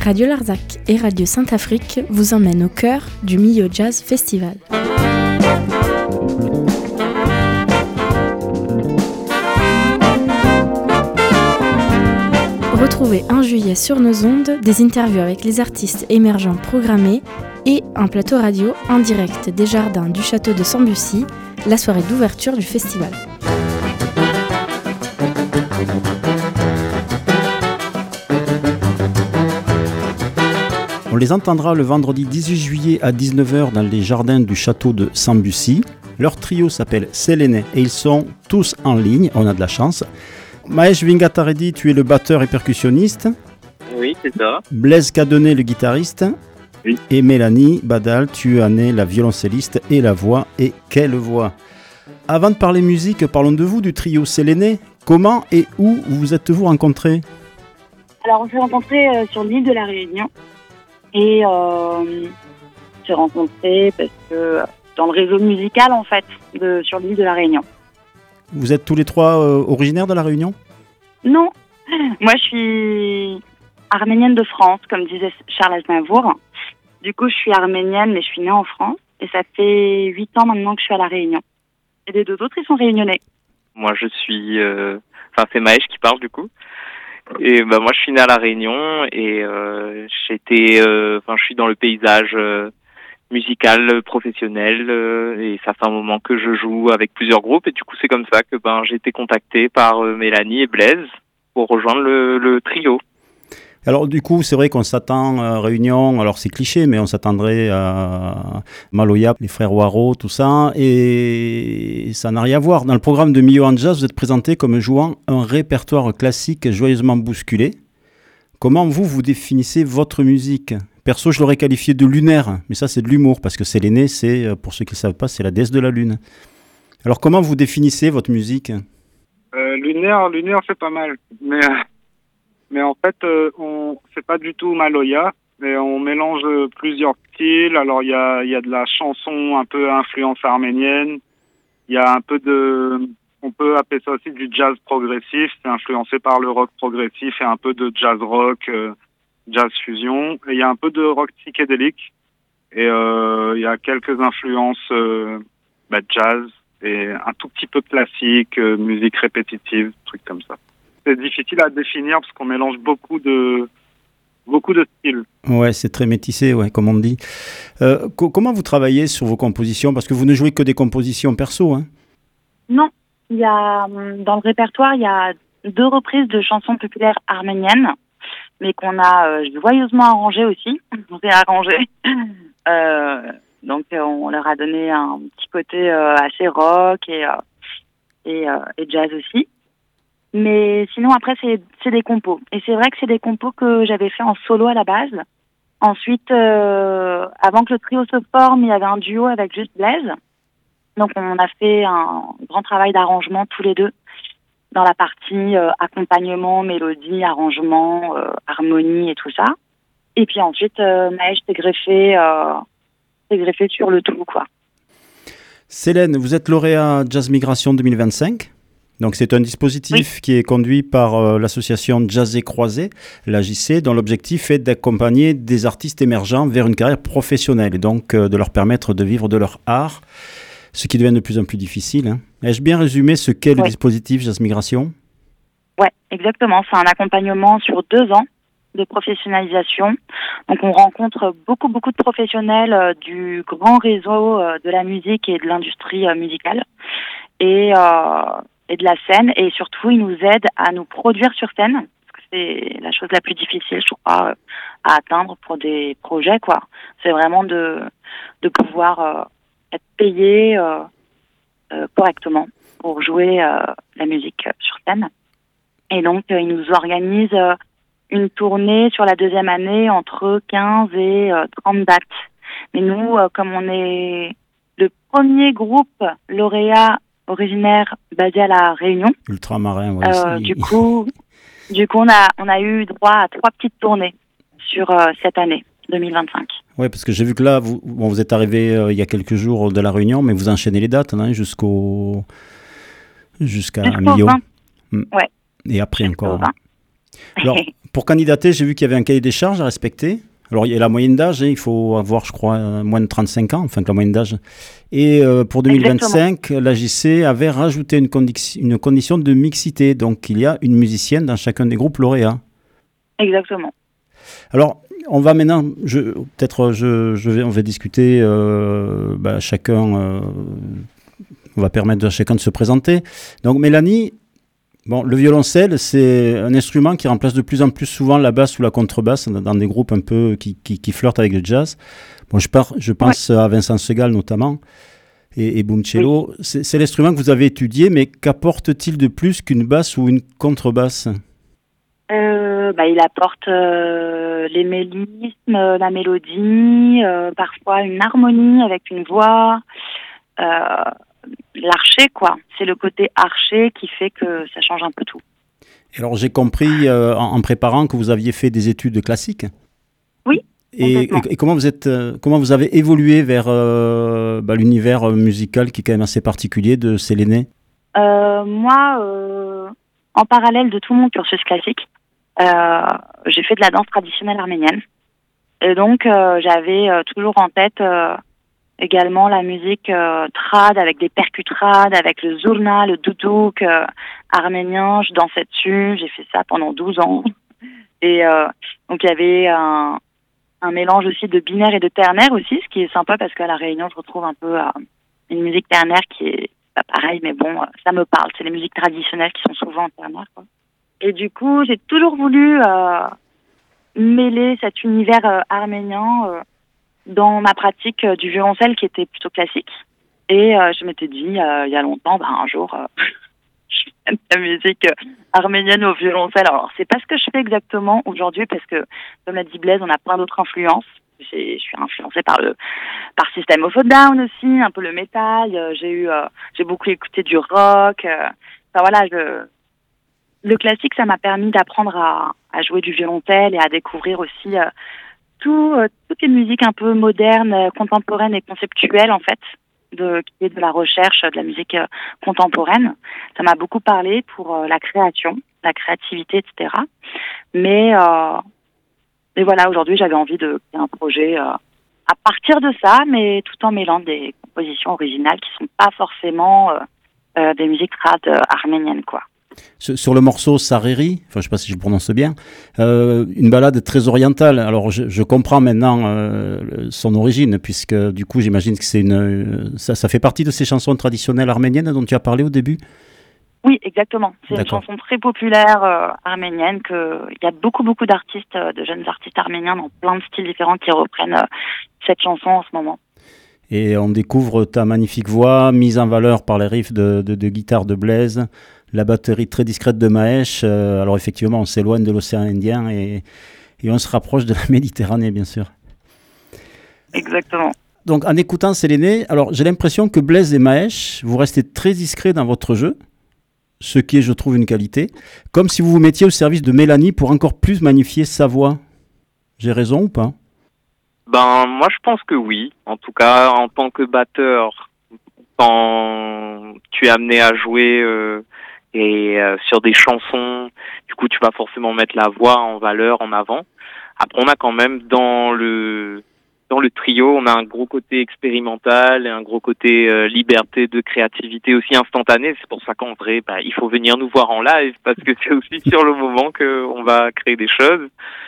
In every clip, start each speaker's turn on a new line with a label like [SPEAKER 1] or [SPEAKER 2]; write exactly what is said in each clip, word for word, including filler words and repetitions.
[SPEAKER 1] Radio Larzac et Radio Sainte-Afrique vous emmènent au cœur du Millau Jazz Festival. Retrouvez en juillet sur nos ondes des interviews avec les artistes émergents programmés et un plateau radio en direct des jardins du château de Sambucy, la soirée d'ouverture du festival.
[SPEAKER 2] On les entendra le vendredi dix-huit juillet à dix-neuf heures dans les jardins du château de Sambucy. Leur trio s'appelle Selene et ils sont tous en ligne, on a de la chance. Mahesh Vingataredi, tu es le batteur et percussionniste.
[SPEAKER 3] Oui, c'est ça.
[SPEAKER 2] Blaise Cadonnet, le guitariste.
[SPEAKER 3] Oui.
[SPEAKER 2] Et Mélanie Badal, tu en es la violoncelliste et la voix. Et quelle voix! Avant de parler musique, parlons de vous, du trio Selene. Comment et où vous êtes-vous rencontrés?
[SPEAKER 4] Alors, on s'est rencontrés euh, sur l'île de la Réunion. Et euh, on s'est rencontrés parce que dans le réseau musical, en fait, de, sur l'île de la Réunion.
[SPEAKER 2] Vous êtes tous les trois euh, originaires de la Réunion?
[SPEAKER 4] Non. Moi, je suis arménienne de France, comme disait Charles Aznavour. Du coup, je suis arménienne, mais je suis née en France. Et ça fait huit ans maintenant que je suis à la Réunion. Et les deux autres, ils sont réunionnais.
[SPEAKER 3] Moi, je suis... Euh... Enfin, c'est Mahesh qui parle, du coup. Et bah, moi, je suis né à La Réunion et euh, j'étais... Euh... Enfin, je suis dans le paysage euh, musical, professionnel. Euh, et ça fait un moment que je joue avec plusieurs groupes. Et du coup, c'est comme ça que ben, j'ai été contacté par euh, Mélanie et Blaise pour rejoindre le, le trio.
[SPEAKER 2] Alors du coup, c'est vrai qu'on s'attend à Réunion, alors c'est cliché, mais on s'attendrait à Maloya, les frères Waro, tout ça, et ça n'a rien à voir. Dans le programme de Millau en Jazz, vous êtes présenté comme jouant un répertoire classique joyeusement bousculé. Comment vous, vous définissez votre musique? Perso, je l'aurais qualifié de lunaire, mais ça c'est de l'humour, parce que Selene, c'est, pour ceux qui ne savent pas, c'est la déesse de la lune. Alors comment vous définissez votre musique?
[SPEAKER 5] euh, Lunaire, lunaire c'est pas mal, mais... Mais en fait, euh, on c'est pas du tout Maloya, mais on mélange plusieurs styles. Alors il y a il y a de la chanson un peu influence arménienne. Il y a un peu de, on peut appeler ça aussi du jazz progressif. C'est influencé par le rock progressif et un peu de jazz rock, euh, jazz fusion. Et il y a un peu de rock psychédélique. Et euh, il y a quelques influences euh, bah, jazz et un tout petit peu classique, euh, musique répétitive, trucs comme ça. C'est difficile à définir parce qu'on mélange beaucoup de, beaucoup de styles.
[SPEAKER 2] Ouais, c'est très métissé, ouais, comme on dit. Euh, co- comment vous travaillez sur vos compositions? Parce que vous ne jouez que des compositions perso, hein?
[SPEAKER 4] Non. Il y a, dans le répertoire, il y a deux reprises de chansons populaires arméniennes, mais qu'on a euh, joyeusement arrangées aussi. On s'est arrangé. Euh, donc, euh, on leur a donné un petit côté euh, assez rock et, euh, et, euh, et jazz aussi. Mais sinon, après, c'est, c'est des compos. Et c'est vrai que c'est des compos que j'avais fait en solo à la base. Ensuite, euh, avant que le trio se forme, il y avait un duo avec juste Blaise. Donc, on a fait un grand travail d'arrangement tous les deux dans la partie euh, accompagnement, mélodie, arrangement, euh, harmonie et tout ça. Et puis ensuite, euh, Mahesh s'est greffé, euh, s'est greffé sur le tout, quoi.
[SPEAKER 2] Selene, vous êtes lauréat Jazz Migration deux mille vingt-cinq. Donc c'est un dispositif oui. qui est conduit par euh, l'association Jazz et Croisé, l'A J C, dont l'objectif est d'accompagner des artistes émergents vers une carrière professionnelle et donc euh, de leur permettre de vivre de leur art, ce qui devient de plus en plus difficile. Hein. Ai-je bien résumé ce qu'est oui. le dispositif Jazz Migration?
[SPEAKER 4] Oui, exactement. C'est un accompagnement sur deux ans de professionnalisation. Donc on rencontre beaucoup, beaucoup de professionnels euh, du grand réseau euh, de la musique et de l'industrie euh, musicale. Et... Euh, et de la scène, et surtout, ils nous aident à nous produire sur scène, parce que c'est la chose la plus difficile, je crois, à atteindre pour des projets, quoi. C'est vraiment de, de pouvoir euh, être payé euh, euh, correctement pour jouer euh, la musique sur scène. Et donc, euh, ils nous organisent euh, une tournée sur la deuxième année entre quinze et trente dates. Mais nous, euh, comme on est le premier groupe lauréat originaire basé à la Réunion.
[SPEAKER 2] Ultramarin, oui.
[SPEAKER 4] Euh, du coup, du coup, on a on a eu droit à trois petites tournées sur euh, cette année deux mille vingt-cinq.
[SPEAKER 2] Oui, parce que j'ai vu que là, vous, bon, vous êtes arrivé euh, il y a quelques jours de la Réunion, mais vous enchaînez les dates hein, jusqu'au jusqu'à
[SPEAKER 4] Jusqu'au
[SPEAKER 2] Millau.
[SPEAKER 4] vingt. Mm. Ouais.
[SPEAKER 2] Et après
[SPEAKER 4] jusqu'au
[SPEAKER 2] encore.
[SPEAKER 4] vingt.
[SPEAKER 2] Alors, pour candidater, j'ai vu qu'il y avait un cahier des charges à respecter. Alors, il y a la moyenne d'âge, hein, il faut avoir, je crois, moins de trente-cinq ans, enfin que la moyenne d'âge. Et euh, pour deux mille vingt-cinq, exactement, l'A J C avait rajouté une, condi- une condition de mixité. Donc, il y a une musicienne dans chacun des groupes lauréats.
[SPEAKER 4] Exactement.
[SPEAKER 2] Alors, on va maintenant, je, peut-être, je, je vais, on va discuter euh, bah, chacun, euh, on va permettre à chacun de se présenter. Donc, Mélanie, bon, le violoncelle, c'est un instrument qui remplace de plus en plus souvent la basse ou la contrebasse dans, dans des groupes un peu qui, qui, qui flirtent avec le jazz. Bon, je, pars, je pense ouais. à Vincent Segal notamment et, et Boom Cello. Oui. C'est, c'est l'instrument que vous avez étudié, mais qu'apporte-t-il de plus qu'une basse ou une contrebasse ?
[SPEAKER 4] Euh, bah, il apporte euh, les mélismes, la mélodie, euh, parfois une harmonie avec une voix, euh, l'archer quoi. C'est le côté archer qui fait que ça change un peu tout.
[SPEAKER 2] Alors j'ai compris euh, en, en préparant que vous aviez fait des études classiques.
[SPEAKER 4] Oui.
[SPEAKER 2] Et, et, et comment vous êtes, euh, comment vous avez évolué vers euh, bah, l'univers musical qui est quand même assez particulier de Séléné ?
[SPEAKER 4] euh, Moi, euh, en parallèle de tout mon cursus classique, Euh, j'ai fait de la danse traditionnelle arménienne et donc euh, j'avais euh, toujours en tête euh, également la musique euh, trad avec des percus trad, avec le zurna, le doudouk euh, arménien. Je dansais dessus, j'ai fait ça pendant douze ans et euh, donc il y avait un, un mélange aussi de binaire et de ternaire aussi, ce qui est sympa parce qu'à La Réunion je retrouve un peu euh, une musique ternaire qui est pas pareil, mais bon, ça me parle. C'est les musiques traditionnelles qui sont souvent en ternaire, quoi. Et du coup, j'ai toujours voulu euh, mêler cet univers euh, arménien euh, dans ma pratique euh, du violoncelle qui était plutôt classique. Et euh, je m'étais dit, euh, il y a longtemps, bah, un jour, euh, je fais de la musique euh, arménienne au violoncelle. Alors, c'est pas ce que je fais exactement aujourd'hui parce que, comme l'a dit Blaise, on a plein d'autres influences. J'ai, je suis influencée par le par System of a Down aussi, un peu le métal. Euh, j'ai eu, euh, j'ai beaucoup écouté du rock. Euh, enfin voilà, je... Le classique, ça m'a permis d'apprendre à, à jouer du violoncelle et à découvrir aussi euh, tout, euh, toutes les musiques un peu modernes, euh, contemporaines et conceptuelles, en fait, de, qui est de la recherche de la musique euh, contemporaine. Ça m'a beaucoup parlé pour euh, la création, la créativité, et cetera. Mais, euh, mais voilà, aujourd'hui, j'avais envie de créer un projet euh, à partir de ça, mais tout en mêlant des compositions originales qui ne sont pas forcément euh, euh, des musiques trad euh, arméniennes, quoi.
[SPEAKER 2] Sur le morceau Sareri, enfin je ne sais pas si je le prononce bien, euh, une balade très orientale. Alors je, je comprends maintenant euh, son origine, puisque du coup j'imagine que c'est une, ça, ça fait partie de ces chansons traditionnelles arméniennes dont tu as parlé au début ?
[SPEAKER 4] Oui, exactement. C'est
[SPEAKER 2] D'accord.
[SPEAKER 4] Une chanson très populaire euh, arménienne. Que il y a beaucoup beaucoup d'artistes, euh, de jeunes artistes arméniens dans plein de styles différents qui reprennent euh, cette chanson en ce moment.
[SPEAKER 2] Et on découvre ta magnifique voix, mise en valeur par les riffs de, de, de guitare de Blaise, la batterie très discrète de Mahesh. Euh, alors effectivement, on s'éloigne de l'océan Indien et, et on se rapproche de la Méditerranée, bien sûr.
[SPEAKER 4] Exactement.
[SPEAKER 2] Donc en écoutant Séléné, alors j'ai l'impression que Blaise et Mahesh, vous restez très discrets dans votre jeu, ce qui est, je trouve, une qualité, comme si vous vous mettiez au service de Mélanie pour encore plus magnifier sa voix. J'ai raison ou pas ?
[SPEAKER 3] Ben, moi, je pense que oui. En tout cas, en tant que batteur, quand tu es amené à jouer euh, et euh, sur des chansons, du coup, tu vas forcément mettre la voix en valeur, en avant. Après, on a quand même dans le dans le trio, on a un gros côté expérimental et un gros côté euh, liberté de créativité aussi instantanée. C'est pour ça qu'en vrai, bah, il faut venir nous voir en live parce que c'est aussi sur le moment qu'on va créer des choses.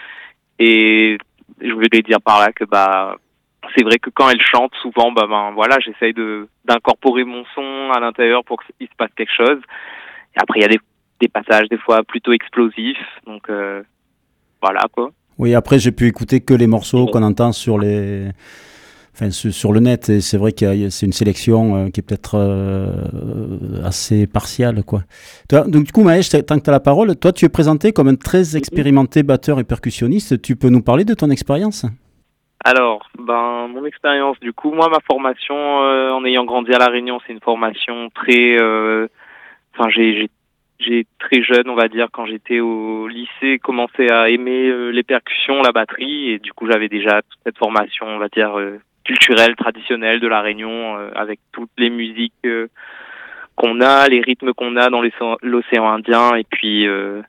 [SPEAKER 3] Et je voulais dire par là que bah c'est vrai que quand elle chante, souvent bah ben voilà, j'essaye de d'incorporer mon son à l'intérieur pour qu'il se passe quelque chose. Et après il y a des des passages des fois plutôt explosifs, donc euh, voilà quoi.
[SPEAKER 2] Oui, après j'ai pu écouter que les morceaux qu'on entend sur les, enfin sur le net, et c'est vrai que c'est une sélection qui est peut-être euh, assez partiale quoi. Toi, donc du coup Mahesh, tant que tu as la parole, toi tu es présenté comme un très expérimenté batteur et percussionniste. Tu peux nous parler de ton expérience ?
[SPEAKER 3] Alors, ben mon expérience, du coup, moi ma formation euh, en ayant grandi à La Réunion, c'est une formation très, euh, enfin j'ai, j'ai j'ai très jeune, on va dire, quand j'étais au lycée, commencé à aimer euh, les percussions, la batterie, et du coup j'avais déjà toute cette formation, on va dire, euh, culturelle, traditionnelle de La Réunion, euh, avec toutes les musiques euh, qu'on a, les rythmes qu'on a dans l'océan Indien, et puis euh,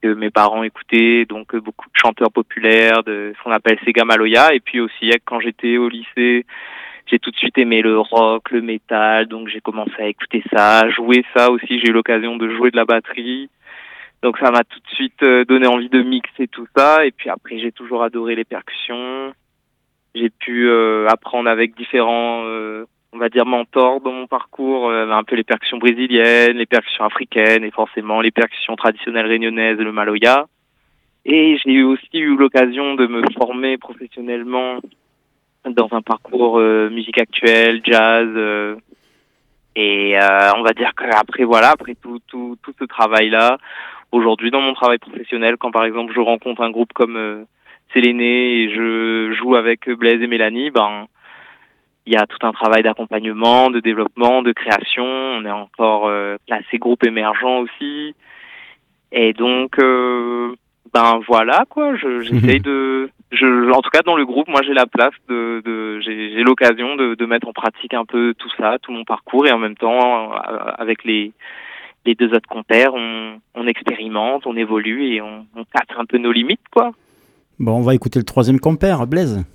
[SPEAKER 3] que mes parents écoutaient, donc euh, beaucoup de chanteurs populaires, de ce qu'on appelle Sega Maloya. Et puis aussi, quand j'étais au lycée, j'ai tout de suite aimé le rock, le métal, donc j'ai commencé à écouter ça, jouer ça aussi. J'ai eu l'occasion de jouer de la batterie. Donc ça m'a tout de suite donné envie de mixer tout ça. Et puis après, j'ai toujours adoré les percussions. J'ai pu euh, apprendre avec différents, euh, on va dire, mentors dans mon parcours, euh, un peu les percussions brésiliennes, les percussions africaines et forcément les percussions traditionnelles réunionnaises, le maloya. Et j'ai eu aussi eu l'occasion de me former professionnellement dans un parcours euh, musique actuelle, jazz. Euh, et euh, on va dire qu'après, voilà, après tout, tout, tout ce travail-là, aujourd'hui, dans mon travail professionnel, quand par exemple je rencontre un groupe comme euh, Séléné et je joue avec Blaise et Mélanie, ben il y a tout un travail d'accompagnement, de développement, de création. On est encore euh, classé groupe émergent aussi. Et donc, euh, ben voilà quoi. Je, j'essaye de, je, en tout cas dans le groupe, moi j'ai la place de, de j'ai, j'ai l'occasion de, de mettre en pratique un peu tout ça, tout mon parcours, et en même temps avec les les deux autres compères, on, on expérimente, on évolue et on, on casse un peu nos limites, quoi.
[SPEAKER 2] Bon, on va écouter le troisième compère, Blaise.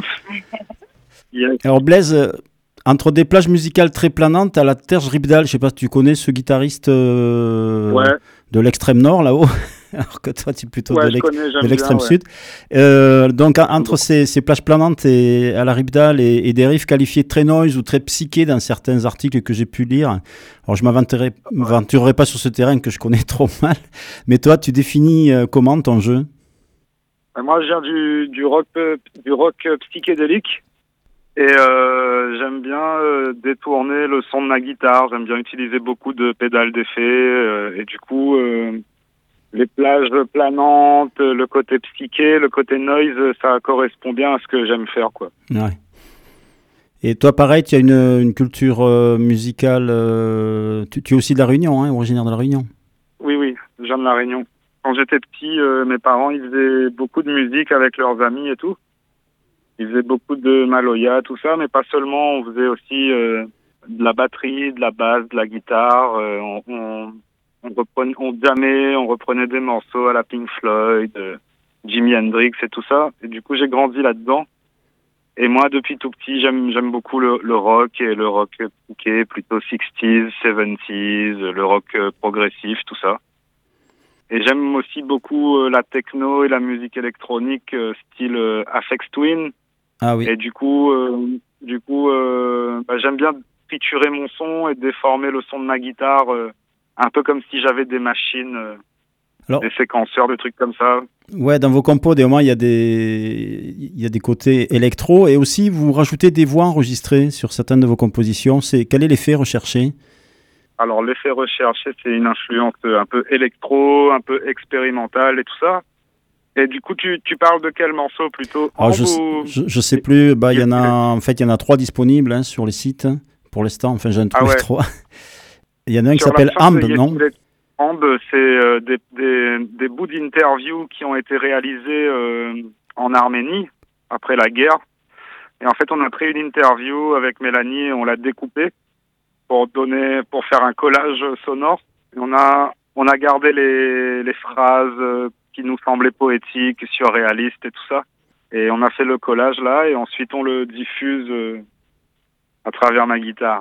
[SPEAKER 5] Yes.
[SPEAKER 2] Alors Blaise, euh, entre des plages musicales très planantes à la Terge Ribdal, je sais pas si tu connais ce guitariste euh,
[SPEAKER 5] Ouais.
[SPEAKER 2] de l'extrême nord là-haut, alors que toi tu es plutôt
[SPEAKER 5] Ouais,
[SPEAKER 2] de,
[SPEAKER 5] je
[SPEAKER 2] l'ex-
[SPEAKER 5] connais, j'aime
[SPEAKER 2] de l'extrême
[SPEAKER 5] bien, ouais.
[SPEAKER 2] sud. Euh, donc en- entre ces, ces plages planantes et à la Ribdal et, et des riffs qualifiés très noise ou très psychés dans certains articles que j'ai pu lire, alors je m'aventurerai m'aventurerai pas sur ce terrain que je connais trop mal, mais toi tu définis euh, comment ton jeu?
[SPEAKER 5] Euh, Moi, je viens du, du rock, euh, du rock euh, psychédélique. Et euh, j'aime bien euh, détourner le son de ma guitare. J'aime bien utiliser beaucoup de pédales d'effet. euh, et du coup, euh, les plages planantes, le côté psyché, le côté noise, ça correspond bien à ce que j'aime faire, quoi.
[SPEAKER 2] Ouais. Et toi, pareil, tu as une, une culture euh, musicale. euh, tu, tu es aussi de la Réunion, hein, originaire de la Réunion.
[SPEAKER 5] Oui, oui, je viens de La Réunion. Quand j'étais petit, euh, mes parents, ils faisaient beaucoup de musique avec leurs amis et tout. Ils faisaient beaucoup de maloya, tout ça, mais pas seulement. On faisait aussi euh, de la batterie, de la basse, de la guitare. Euh, on, on, on reprenait, on jammait, on reprenait des morceaux à la Pink Floyd, euh, Jimi Hendrix et tout ça. Et du coup, j'ai grandi là-dedans. Et moi, depuis tout petit, j'aime j'aime beaucoup le, le rock et le rock psyché, plutôt sixties, seventies, le rock euh, progressif, tout ça. Et j'aime aussi beaucoup euh, la techno et la musique électronique euh, style euh, Aphex Twin.
[SPEAKER 2] Ah oui.
[SPEAKER 5] Et du coup, euh, du coup, euh, bah, j'aime bien triturer mon son et déformer le son de ma guitare, euh, un peu comme si j'avais des machines, euh,
[SPEAKER 2] Alors,
[SPEAKER 5] des séquenceurs, des trucs comme ça.
[SPEAKER 2] ouais, dans vos compos, des moments, il y a des, il y a des côtés électro et aussi vous rajoutez des voix enregistrées sur certaines de vos compositions. C'est, quel est l'effet recherché?
[SPEAKER 5] Alors, l'effet recherché, c'est une influence un peu électro, un peu expérimentale et tout ça. Et du coup, tu, tu parles de quel morceau plutôt?
[SPEAKER 2] Alors, je,
[SPEAKER 5] ou...
[SPEAKER 2] je, je sais plus. Bah, il y en a, en fait, il y en a trois disponibles hein, sur les sites pour l'instant. Enfin, j'en ai trouvé
[SPEAKER 5] Ah ouais.
[SPEAKER 2] trois. Il y en a un qui
[SPEAKER 5] Sur
[SPEAKER 2] s'appelle
[SPEAKER 5] la fin
[SPEAKER 2] Amb,
[SPEAKER 5] de
[SPEAKER 2] non?
[SPEAKER 5] Yes, Amb, c'est euh, des, des, des bouts d'interviews qui ont été réalisés euh, en Arménie après la guerre. Et en fait, on a pris une interview avec Mélanie et on l'a découpée pour donner, pour faire un collage sonore. Et on a, on a gardé les, les phrases qui nous semblaient poétiques, surréalistes et tout ça. Et on a fait le collage là et ensuite on le diffuse euh, à travers ma guitare.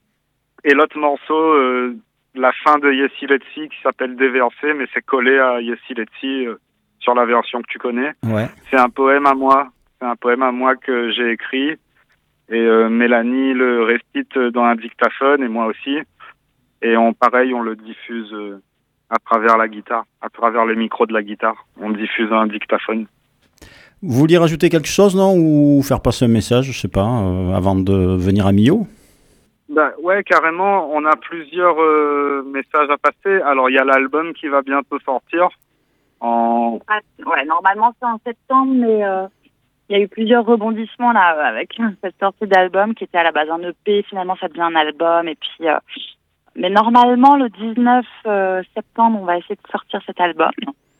[SPEAKER 5] Et l'autre morceau, euh, la fin de Yessi Letsi qui s'appelle Déversé, mais c'est collé à Yessi Letsi euh, sur la version que tu connais.
[SPEAKER 2] Ouais.
[SPEAKER 5] C'est un poème à moi. C'est un poème à moi que j'ai écrit. Et euh, Mélanie le récite dans un dictaphone et moi aussi. Et on, pareil, on le diffuse euh, à travers la guitare, à travers les micros de la guitare. On diffuse un dictaphone.
[SPEAKER 2] Vous vouliez rajouter quelque chose, non? Ou faire passer un message, je sais pas, euh, avant de venir à Millau?
[SPEAKER 5] Bah, ouais, carrément. On a plusieurs euh, messages à passer. Alors, il y a l'album qui va bientôt sortir. En...
[SPEAKER 4] Ah, ouais, normalement c'est en septembre, mais euh, il y a eu plusieurs rebondissements là avec cette sortie d'album qui était à la base un E P. Finalement, ça devient un album. Et puis, euh, mais normalement, le dix-neuf septembre, on va essayer de sortir cet album.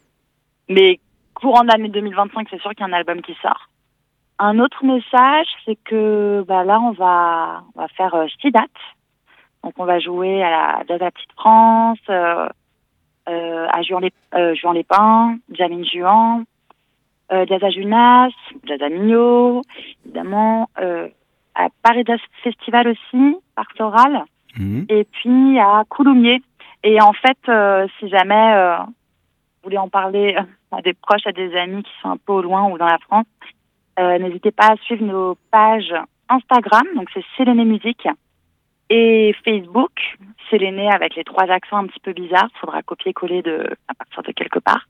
[SPEAKER 4] Mais courant de l'année deux mille vingt-cinq, c'est sûr qu'il y a un album qui sort. Un autre message, c'est que bah, là, on va, on va faire euh, six dates. Donc, on va jouer à la Jazz à Petite France, euh, euh, à Juan-les, euh, Juan-les-Pins, Jamin Juan, euh, Jazz Junas, Jazz Mio, évidemment, euh, à Paris Jazz Festival aussi, Parc Floral,
[SPEAKER 2] Mmh.
[SPEAKER 4] et puis à Coulommiers. Et en fait, euh, si jamais euh, vous voulez en parler à des proches, à des amis qui sont un peu au loin ou dans la France, euh, n'hésitez pas à suivre nos pages Instagram, donc c'est Séléné Musique, et Facebook, Séléné avec les trois accents un petit peu bizarres, il faudra copier-coller de, à partir de quelque part.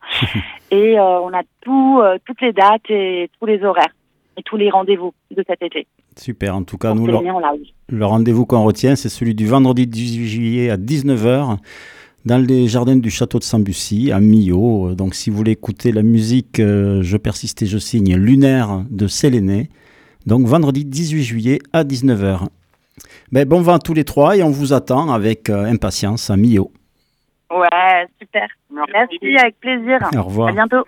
[SPEAKER 4] Et euh, on a tout, euh, toutes les dates et tous les horaires et tous les rendez-vous de cet été.
[SPEAKER 2] Super, en tout cas,
[SPEAKER 4] Pour
[SPEAKER 2] nous, le,
[SPEAKER 4] Séléné, on l'a eu.
[SPEAKER 2] le rendez-vous qu'on retient, c'est celui du vendredi dix-huit juillet à dix-neuf heures dans les jardins du château de Sambucy, à Millau. Donc, si vous voulez écouter la musique euh, Je persiste et je signe, lunaire de Séléné, donc vendredi dix-huit juillet à dix-neuf heures. Ben, bon vent à tous les trois et on vous attend avec euh, impatience à Millau.
[SPEAKER 4] Ouais, super. Merci, avec plaisir.
[SPEAKER 2] Au revoir.
[SPEAKER 4] À bientôt.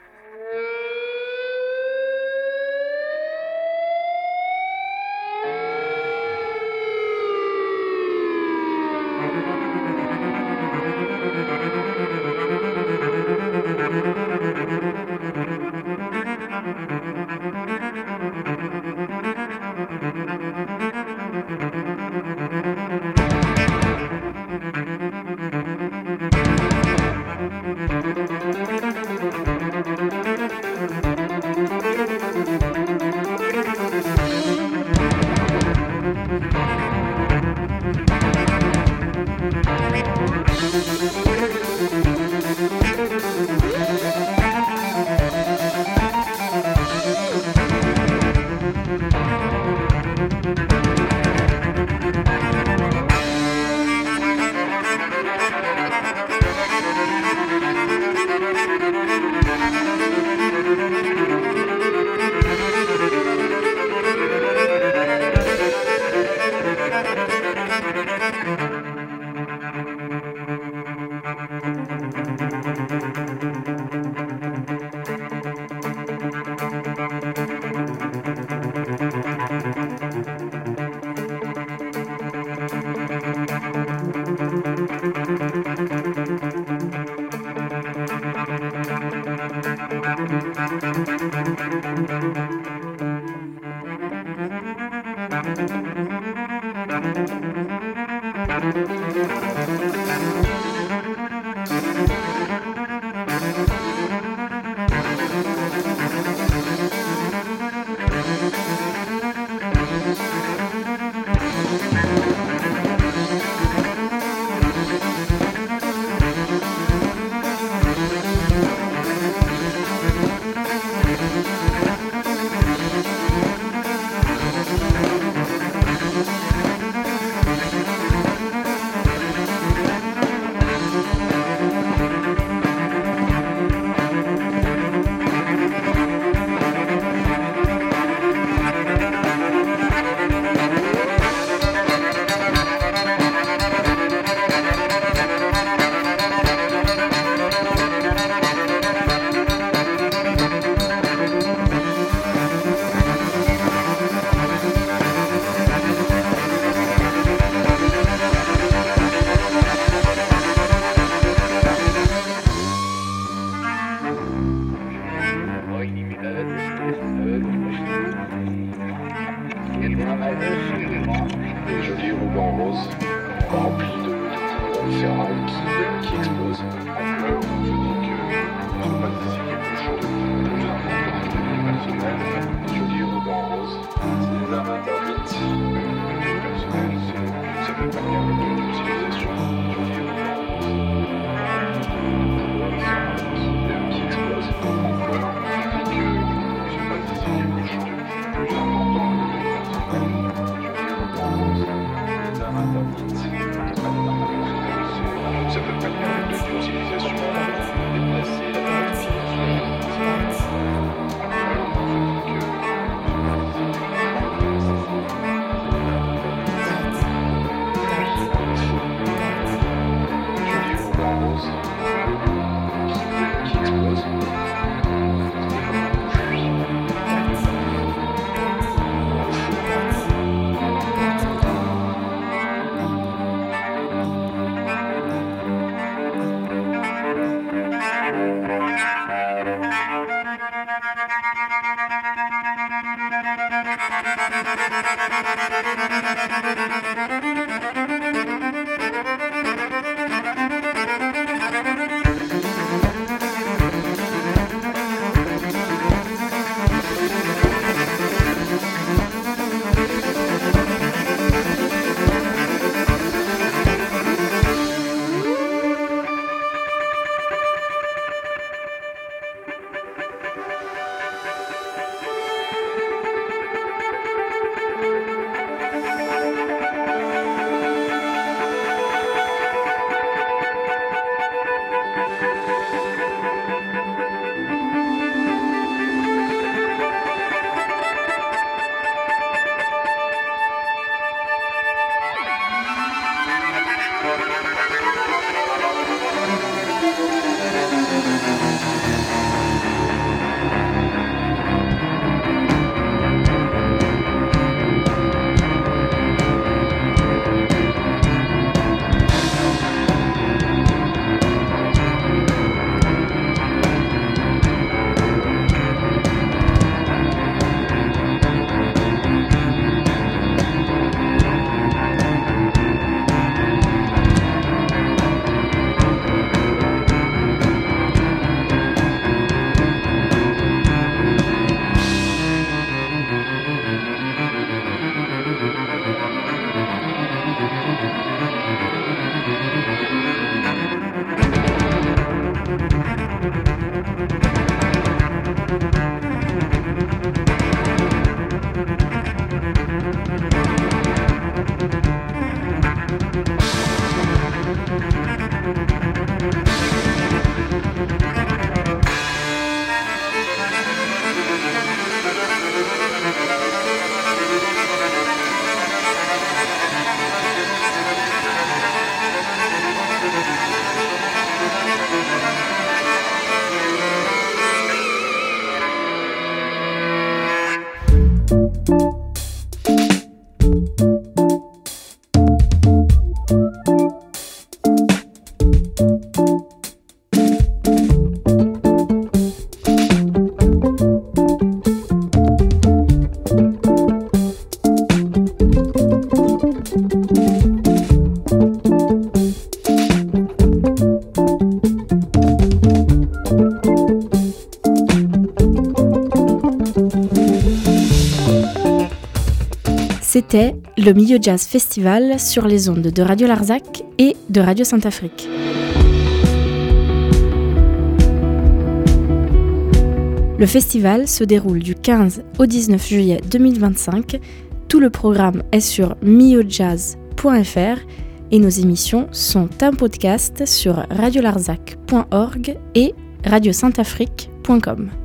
[SPEAKER 6] Ça peut pas bien de l'utilisation
[SPEAKER 1] C'était le Millau Jazz Festival sur les ondes de Radio Larzac et de Radio Saint-Afrique. Le festival se déroule du quinze au dix-neuf juillet deux mille vingt-cinq. Tout le programme est sur millau jazz point f r et nos émissions sont un podcast sur radio larzac point org et radio saint afrique point com.